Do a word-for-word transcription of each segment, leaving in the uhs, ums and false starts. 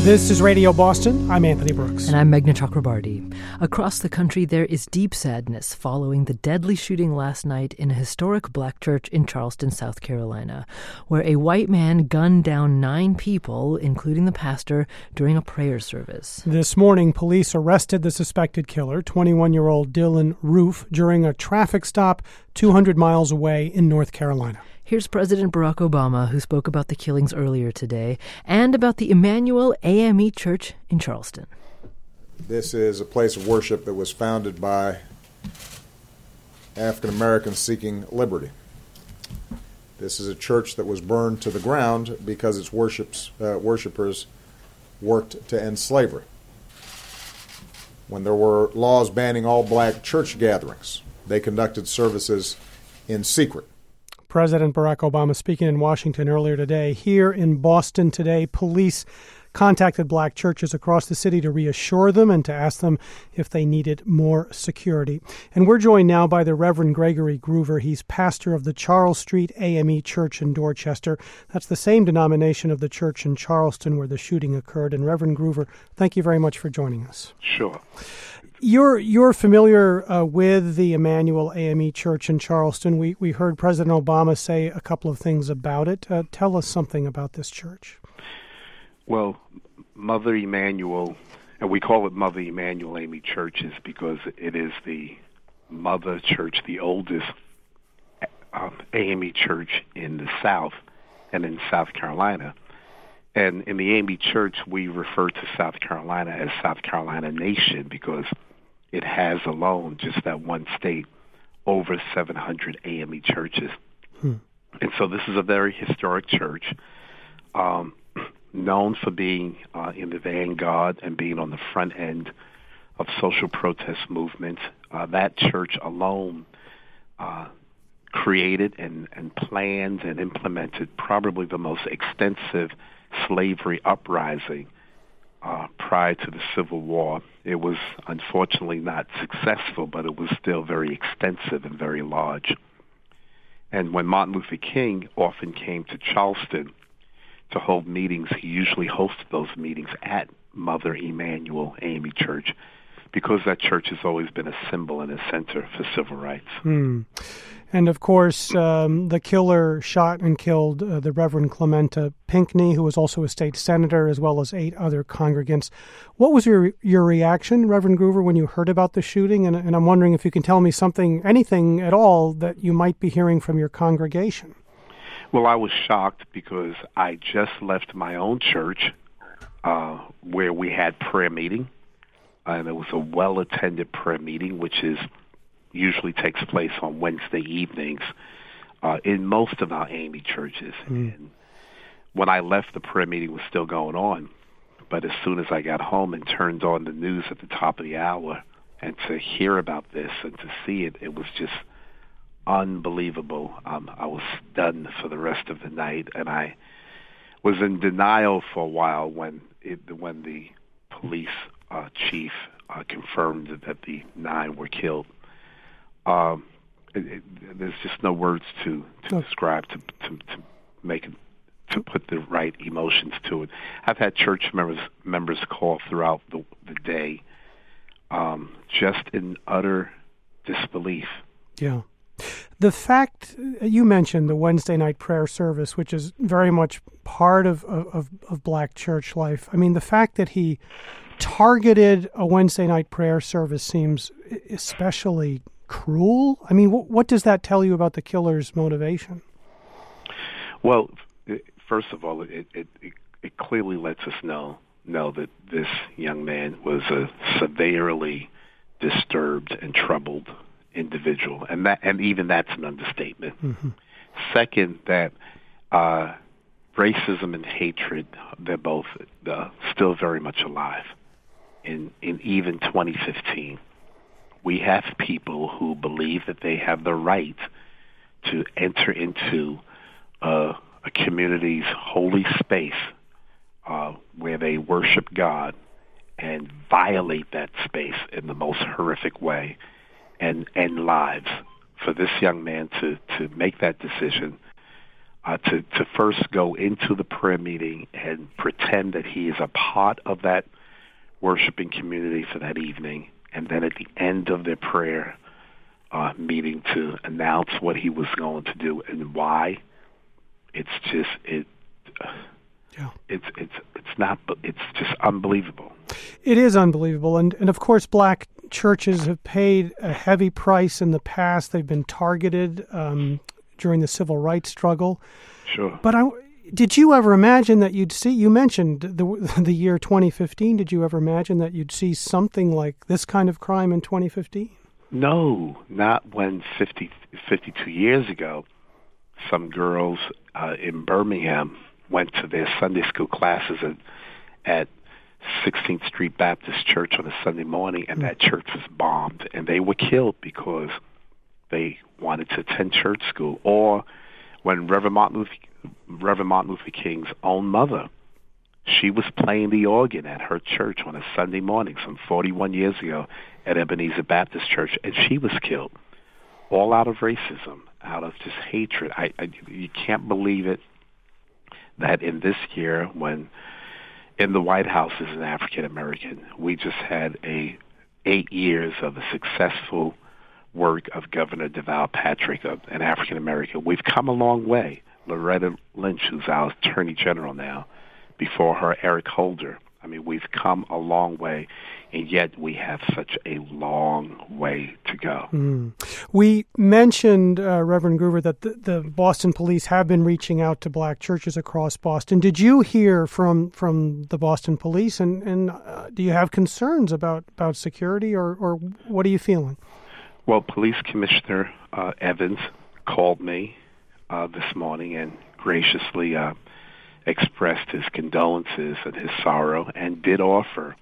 This is Radio Boston. I'm Anthony Brooks. And I'm Meghna Chakrabarti. Across the country, there is deep sadness following the deadly shooting last night in a historic black church in Charleston, South Carolina, where a white man gunned down nine people, including the pastor, during a prayer service. This morning, police arrested the suspected killer, twenty-one-year-old Dylan Roof, during a traffic stop two hundred miles away in North Carolina. Here's President Barack Obama, who spoke about the killings earlier today and about the Emmanuel A M E Church in Charleston. This is a place of worship that was founded by African Americans seeking liberty. This is a church that was burned to the ground because its worships, uh, worshipers worked to end slavery. When there were laws banning all black church gatherings, they conducted services in secret. President Barack Obama speaking in Washington earlier today. Here in Boston today, police contacted black churches across the city to reassure them and to ask them if they needed more security. And we're joined now by the Reverend Gregory Groover. He's pastor of the Charles Street A M E Church in Dorchester. That's the same denomination of the church in Charleston where the shooting occurred. And Reverend Groover, thank you very much for joining us. Sure. You're you're familiar uh, with the Emmanuel A M E Church in Charleston. We we heard President Obama say a couple of things about it. Uh, tell us something about this church. Well, Mother Emanuel, and we call it Mother Emanuel A M E Churches because it is the mother church, the oldest uh, A M E church in the South and in South Carolina. And in the A M E Church, we refer to South Carolina as South Carolina Nation because it has alone, just that one state, over seven hundred A M E churches. Hmm. And so this is a very historic church, um, known for being uh, in the vanguard and being on the front end of social protest movements. Uh, that church alone uh, created and, and planned and implemented probably the most extensive slavery uprising uh, prior to the Civil War. It was unfortunately not successful, but it was still very extensive and very large. And when Martin Luther King often came to Charleston to hold meetings, he usually hosted those meetings at Mother Emanuel A M E Church because that church has always been a symbol and a center for civil rights. Hmm. And, of course, um, the killer shot and killed uh, the Reverend Clementa Pinckney, who was also a state senator, as well as eight other congregants. What was your your reaction, Reverend Groover, when you heard about the shooting? And, and I'm wondering if you can tell me something, anything at all, that you might be hearing from your congregation. Well, I was shocked because I just left my own church uh, where we had prayer meeting, and it was a well-attended prayer meeting, which is usually takes place on Wednesday evenings uh, in most of our A M E churches. Mm. And when I left, the prayer meeting was still going on. But as soon as I got home and turned on the news at the top of the hour, and to hear about this and to see it, it was just unbelievable. Um, I was stunned for the rest of the night, and I was in denial for a while when it, when the police uh, chief uh, confirmed that the nine were killed. Um, it, it, there's just no words to, to describe, to, to, to make it, to put the right emotions to it. I've had church members members call throughout the, the day, um, just in utter disbelief. Yeah. The fact, you mentioned the Wednesday night prayer service, which is very much part of, of, of black church life. I mean, the fact that he targeted a Wednesday night prayer service seems especially cruel. I mean, what, what does that tell you about the killer's motivation? Well, first of all, it, it, it clearly lets us know, know that this young man was a severely disturbed and troubled individual, and that, and even that's an understatement. Mm-hmm. Second, that uh, racism and hatred, they're both uh, still very much alive. In, in even twenty fifteen, we have people who believe that they have the right to enter into uh, a community's holy space uh, where they worship God and violate that space in the most horrific way and end lives. For this young man to, to make that decision uh, to, to first go into the prayer meeting and pretend that he is a part of that worshiping community for that evening, and then at the end of their prayer uh, meeting to announce what he was going to do and why. It's just it. Uh, yeah. It's it's it's not. It's just unbelievable. It is unbelievable, and and of course, black churches have paid a heavy price in the past. They've been targeted um, during the civil rights struggle. Sure. But I. Did you ever imagine that you'd see, you mentioned the the year twenty fifteen, did you ever imagine that you'd see something like this kind of crime in twenty fifteen? No, not when fifty, fifty-two years ago, some girls uh, in Birmingham went to their Sunday school classes at, at sixteenth Street Baptist Church on a Sunday morning, and mm. that church was bombed, and they were killed because they wanted to attend church school. Or when Reverend Martin Luther Reverend Martin Luther King's own mother, she was playing the organ at her church on a Sunday morning some forty-one years ago at Ebenezer Baptist Church, and she was killed, all out of racism, out of just hatred. I, I you can't believe it that in this year, when in the White House is an African American, we just had a eight years of a successful work of Governor Deval Patrick, an African American. We've come a long way. Loretta Lynch, who's our Attorney General now, before her, Eric Holder. I mean, we've come a long way, and yet we have such a long way to go. Mm. We mentioned, uh, Reverend Groover, that the, the Boston police have been reaching out to black churches across Boston. Did you hear from, from the Boston police, and, and uh, do you have concerns about, about security, or, or what are you feeling? Well, Police Commissioner uh, Evans called me Uh, this morning and graciously uh, expressed his condolences and his sorrow, and did offer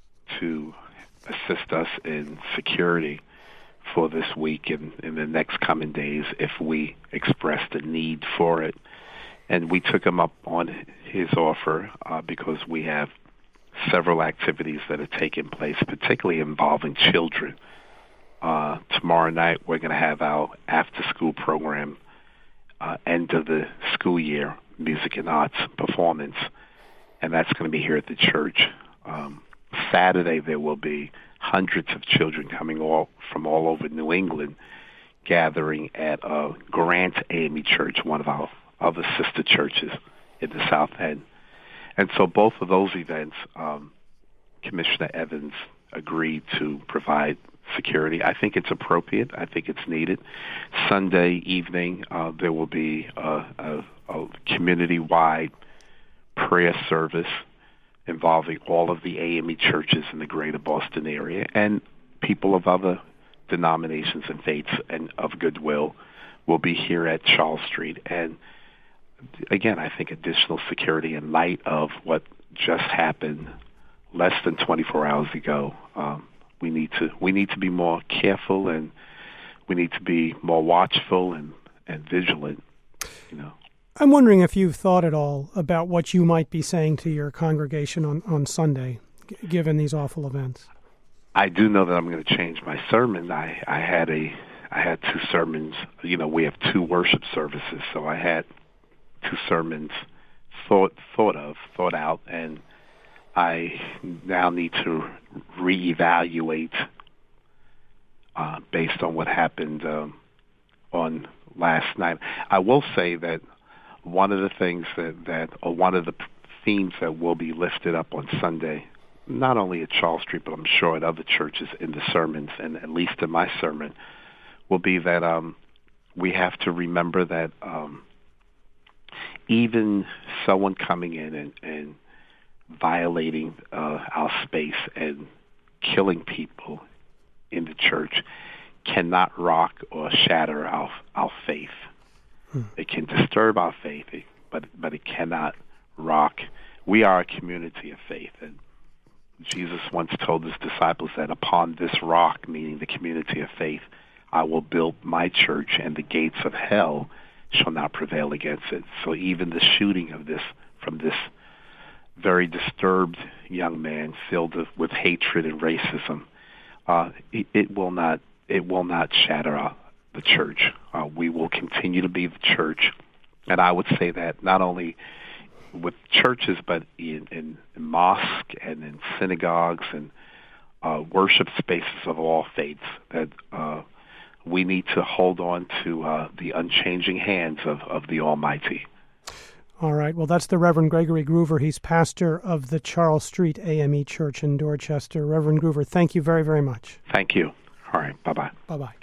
to assist us in security for this week and in the next coming days if we expressed a need for it. And we took him up on his offer uh, because we have several activities that are taking place, particularly involving children. Uh, tomorrow night we're going to have our after-school program, Uh, end of the school year, music and arts performance, and that's going to be here at the church. Um, Saturday there will be hundreds of children coming all from all over New England, gathering at uh, Grant A M E Church, one of our other sister churches in the South End. And so both of those events, um, Commissioner Evans agreed to provide security. I think it's appropriate. I think it's needed. Sunday evening, uh, there will be a, a, a community-wide prayer service involving all of the A M E churches in the greater Boston area, and people of other denominations and faiths and of goodwill will be here at Charles Street. And again, I think additional security in light of what just happened less than twenty-four hours ago. Um, We need to we need to be more careful, and we need to be more watchful and, and vigilant, you know. I'm wondering if you've thought at all about what you might be saying to your congregation on, on Sunday, g- given these awful events. I do know that I'm going to change my sermon. I, I had a I had two sermons. You know, we have two worship services, so I had two sermons thought thought of, thought out, and I now need to reevaluate uh, based on what happened um, on last night. I will say that one of the things that, that, or one of the themes that will be lifted up on Sunday, not only at Charles Street, but I'm sure at other churches in the sermons, and at least in my sermon, will be that um, we have to remember that um, even someone coming in and, and violating uh, our space and killing people in the church cannot rock or shatter our our faith. Hmm. It can disturb our faith, but but it cannot rock. We are a community of faith, and Jesus once told his disciples that upon this rock, meaning the community of faith, I will build my church, and the gates of hell shall not prevail against it. So even the shooting of this from this very disturbed young man filled with hatred and racism, uh, it, it will not it will not shatter uh, the church. Uh, we will continue to be the church And I would say that not only with churches, but in, in, in mosques and in synagogues and uh, worship spaces of all faiths, that uh, we need to hold on to uh, the unchanging hands of, of the Almighty. All right. Well, that's the Reverend Gregory Groover. He's pastor of the Charles Street A M E Church in Dorchester. Reverend Groover, thank you very, very much. Thank you. All right. Bye-bye. Bye-bye.